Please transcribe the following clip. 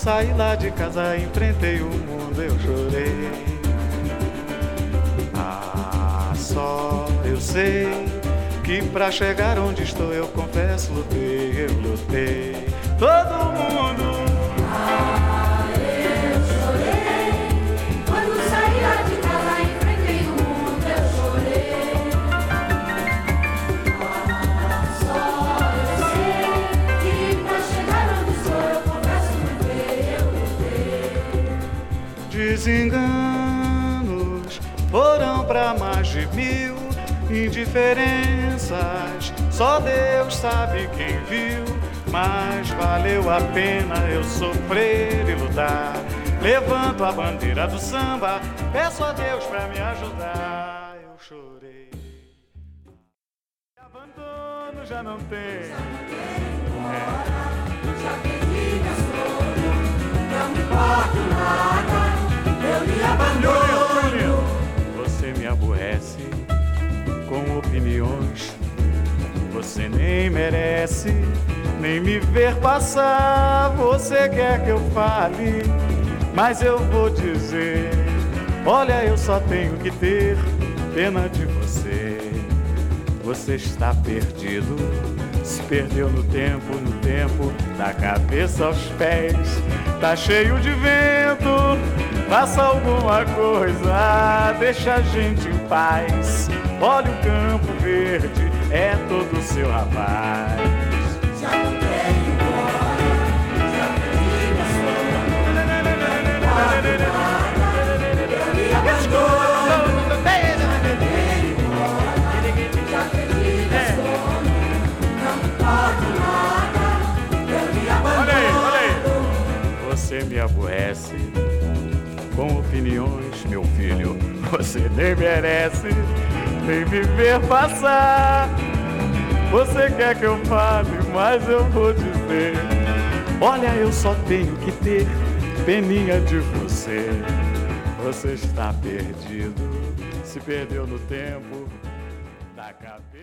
saí lá de casa, enfrentei o mundo, eu chorei. Ah, só eu sei que pra chegar onde estou, eu confesso, lutei, eu lutei. Todo mundo. Ah, eu chorei. Quando saí lá de casa, enfrentei o mundo, eu chorei. Ah, só eu sei que pra chegar onde estou, eu confesso, lutei, eu lutei. Desenganos foram pra mais de 1000 indiferenças. Só Deus sabe quem viu, mas valeu a pena eu sofrer e lutar. Levanto a bandeira do samba, peço a Deus pra me ajudar. Eu chorei. Abandono já não tem. Já perdi minhas flores, não me importa nada, eu me abandono. Você me aborrece com opiniões. Você nem merece nem me ver passar. Você quer que eu fale, mas eu vou dizer: olha, eu só tenho que ter pena de você. Você está perdido, se perdeu no tempo, da cabeça aos pés. Tá cheio de vento, faça alguma coisa, deixa a gente em paz. Olha o campo verde, é todo seu rapaz. Já voltei embora, já perdi minhas flores, eu me abandono. Já perdi minhas flores, não me importa nada, eu me abandono. Olha aí. Você me aborrece com opiniões, meu filho. Você nem merece nem me ver passar. Você quer que eu fale, mas eu vou dizer: olha, eu só tenho que ter peninha de você. Você está perdido, se perdeu no tempo da cabeça.